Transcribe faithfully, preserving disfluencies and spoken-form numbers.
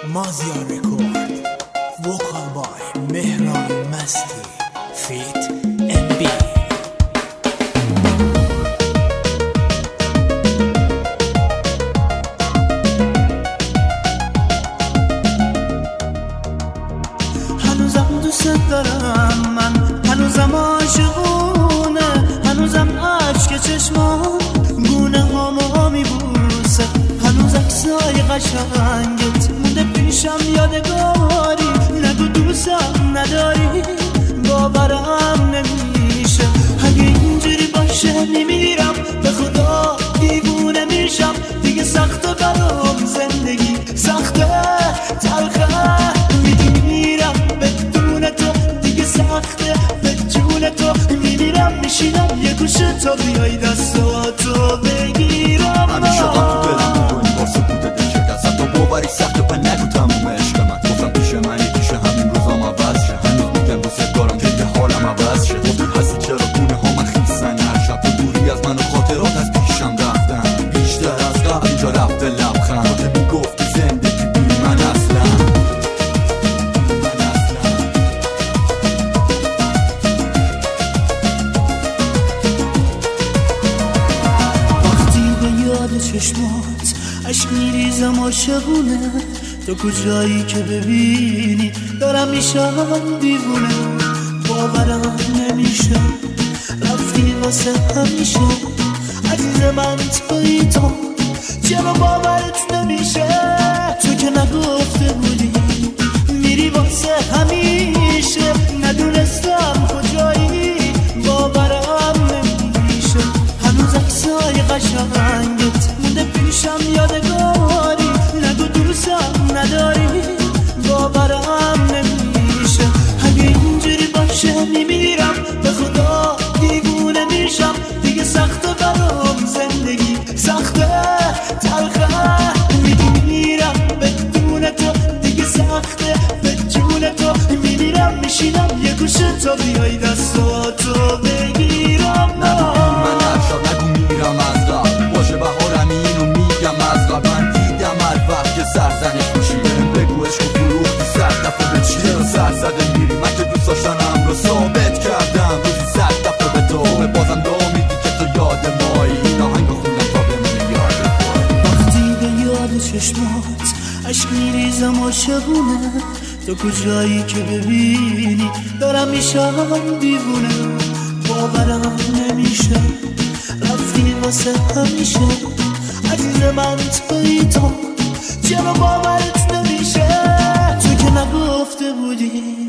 مازیار رکورد، وکال بای مهران مستی، فیت ام بی. هنوزم دوست دارم، من هنوزم عاشقونه، هنوزم اشک چشمام گونه هامو میبوسه، هنوز عکسای قشنگت مونده پیشم یادگاری. نگو دوستم نداری، باورم نمیشه. اگه اینجوری باشه میمیرم، به خدا دیوونه میشم. دیگه سخته برام زندگی، سخته تلخه، میمیرم بدون تو. دیگه سخته به جون تو میمیرم. میشینم یه گوشه تا بیای دستاتو بگیرم. همیشه هم تو دلم میکنی واسه بوده دشه دست تا باوری سخته پا نگو تموم عشق من. گفتم پیش منی پیش همین روزام عوض شه. هنوز میگم دوست دارم که یه حالم عوض شه. گفتی هستی چرا گونه ها من خیستن، هر شب تو دوری از من و خاطرات از پیشم رفتن. بیشتر از قبل اینجا رفته لبخند، تو میگفتی زندگی بی من اصلا. چشمات عشق میریزم عاشقونه، تو کجایی که ببینی دارم میشم دیوونه. باورم نمیشه رفتی واسه همیشه، عزیز من تویی تو، چرا باورت نمیشه؟ تو که نگفته بودی میری واسه همیشه، ندونستم کجایی، باورم نمیشه. هنوز عکسای قشنگت مونده پیشم یادگاری. نگو دوستم نداری، باورم نمیشه. اگه اینجوری باشه میمیرم، به خدا دیوونه میشم. دیگه سخته برام زندگی، سخته تلخه، میمیرم بدون تو. دیگه سخته به جون تو میمیرم. میشینم یه گوشه تا بیای دستاتو بگیرم. من هر شب نگو میرم از راه، باشه بهارم اینو میگم از قبل. من دیدم هر وقت که سرزنش میشی، بگو عشق و فروختی صد دفعه به چی. چرا سر زده میری؟ من که دوست داشتنم رو ثابت کردم روزی صد دفعه به تو. بازم دعا میدی که تو یاد مایی، این آهنگو خوندم تا بمونه یاد توی. وقتی به یاد چشمات عشق میریزم عاشقونه، تو کجایی که ببینی دارم میشم دیوونه. باورم نمیشه رفتی واسه همیشه، عزیز من تویی تو، چرا باورت نمیشه؟ تو که نگفته بودی